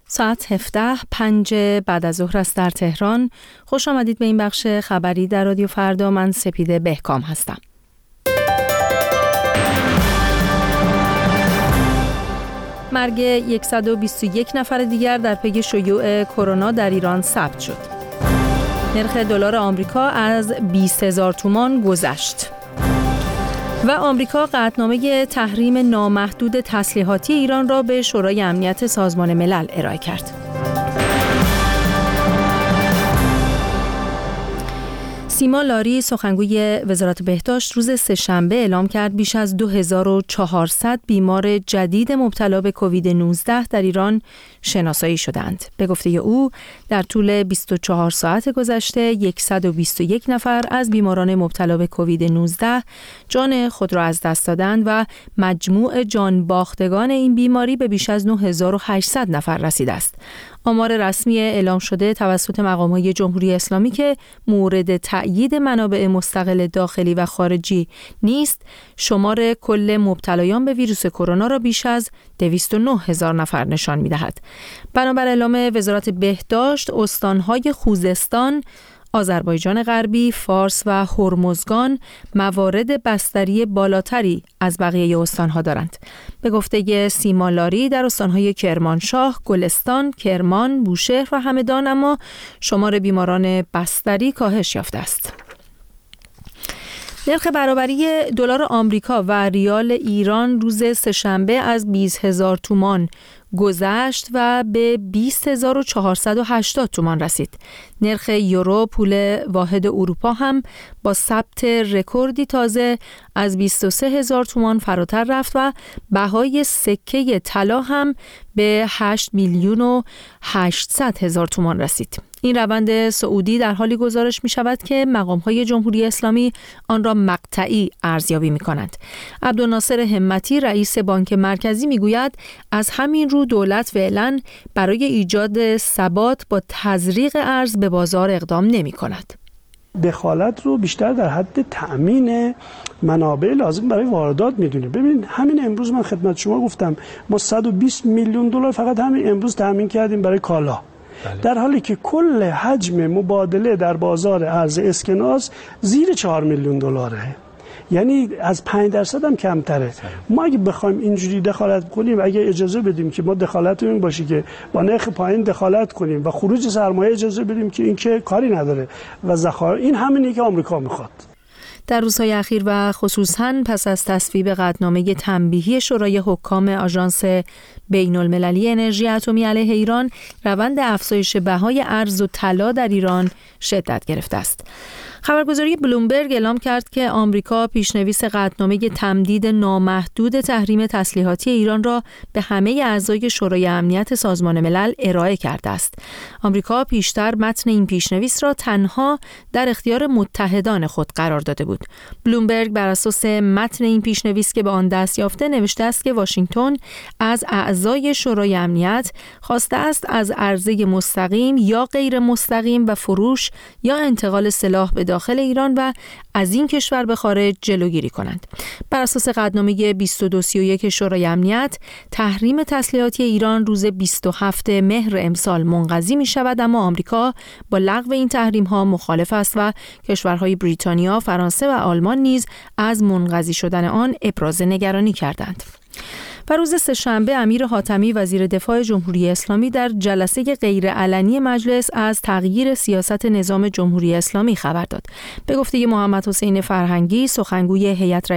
ساعت 17:05 بعد از ظهر است در تهران. خوش آمدید به این بخش خبری در رادیو فردا. من سپیده بهکام هستم. مرگ 121 نفر دیگر در پی شیوع کرونا در ایران ثبت شد. نرخ دلار آمریکا از 20,000 تومان گذشت. و آمریکا قطعنامه تحریم نامحدود تسلیحاتی ایران را به شورای امنیت سازمان ملل ارائه کرد. سیما لاری سخنگوی وزارت بهداشت روز سه‌شنبه اعلام کرد بیش از 2400 بیمار جدید مبتلا به کووید 19 در ایران شناسایی شدند. به گفته او در طول 24 ساعت گذشته 121 نفر از بیماران مبتلا به کووید 19 جان خود را از دست دادند و مجموع جان باختگان این بیماری به بیش از 9800 نفر رسیده است. آمار رسمی اعلام شده توسط مقامات جمهوری اسلامی که مورد تأیید منابع مستقل داخلی و خارجی نیست، شمار کل مبتلایان به ویروس کرونا را بیش از 209,000 نفر نشان می‌دهد. بنابر اعلام وزارت بهداشت، استان‌های خوزستان، آذربایجان غربی، فارس و هرمزگان موارد بستری بالاتری از بقیه استان‌ها دارند. به گفته سیما لاری در استان‌های کرمانشاه، گلستان، کرمان، بوشهر و همدان اما شمار بیماران بستری کاهش یافته است. نرخ برابری دلار آمریکا و ریال ایران روز سه‌شنبه از 20,000 تومان گذشت و به 20,480 تومان رسید. نرخ یورو پول واحد اروپا هم با ثبت رکوردی تازه از 23,000 تومان فراتر رفت و بهای سکه طلا هم به 8,800,000 تومان رسید. این روند صعودی در حالی گزارش می شود که مقام‌های جمهوری اسلامی آن را مقطعی ارزیابی می کنند. عبدالناصر همتی رئیس بانک مرکزی می گوید از همین رو دولت فعلا برای ایجاد ثبات با تزریق ارز به بازار اقدام نمی کند. دخالت رو بیشتر در حد تأمین منابع لازم برای واردات میدونه. ببینید همین امروز من خدمت شما گفتم ما 120 میلیون دلار فقط همین امروز تأمین کردیم برای کالا. در حالی که کل حجم مبادله در بازار ارز اسکناس زیر 4 میلیون دلاره، یعنی از 5% هم کمتره. ما اگه بخوایم اینجوری دخالت کنیم، اگه اجازه بدیم که ما دخالتمون باشه که با نرخ پایین دخالت کنیم و خروج سرمایه اجازه بدیم که این که کاری نداره و ذخایر، این همینی که آمریکا میخواد. در روزهای اخیر و خصوصاً پس از تصویب قطعنامه تنبیهی شورای حکام آژانس بین‌المللی انرژی اتمی علیه ایران، روند افزایش بهای ارز و طلا در ایران شدت گرفته است. خبرگزاری بلومبرگ اعلام کرد که آمریکا پیشنویس قطعنامه تمدید نامحدود تحریم تسلیحاتی ایران را به همه اعضای شورای امنیت سازمان ملل ارائه کرده است. آمریکا پیشتر متن این پیشنویس را تنها در اختیار متحدان خود قرار داده بود. بلومبرگ بر اساس متن این پیشنویس که به آن دست یافته نوشته است که واشنگتن از اعضای شورای امنیت خواسته است از عرضه مستقیم یا غیر مستقیم و فروش یا انتقال سلاح به داخل ایران و از این کشور به خارج جلوگیری کنند. بر اساس قطعنامه 2231 شورای امنیت، تحریم تسلیحاتی ایران روز 27 مهر امسال منقضی می شود، اما آمریکا با لغو این تحریم ها مخالف است و کشورهای بریتانیا، فرانسه و آلمان نیز از منقضی شدن آن ابراز نگرانی کردند. و روز سه‌شنبه امیر حاتمی وزیر دفاع جمهوری اسلامی در جلسه غیرعلنی مجلس از تغییر سیاست نظام جمهوری اسلامی خبر داد. به گفته محمد حسین فرهنگی سخنگوی هیئت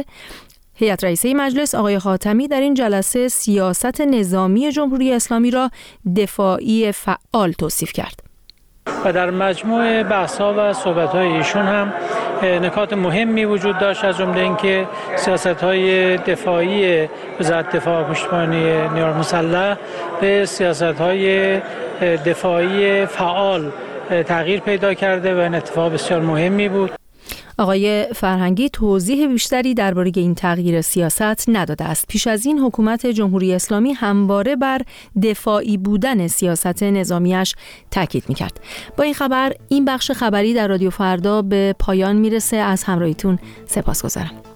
رئیسه مجلس، آقای حاتمی در این جلسه سیاست نظامی جمهوری اسلامی را دفاعی فعال توصیف کرد. و در مجموع بحث‌ها و صحبت‌های ایشون هم نکات مهمی وجود داشت، از جمله اینکه سیاست‌های دفاعی وزارت دفاع و پشتیبانی نیروهای مسلح به سیاست‌های دفاعی فعال تغییر پیدا کرده و این اتفاق بسیار مهمی بود. آقای فرهنگی توضیح بیشتری درباره این تغییر سیاست نداده است. پیش از این حکومت جمهوری اسلامی همواره بر دفاعی بودن سیاست نظامیش تاکید می‌کرد. با این خبر این بخش خبری در رادیو فردا به پایان میرسه. از همراهیتون سپاسگزارم.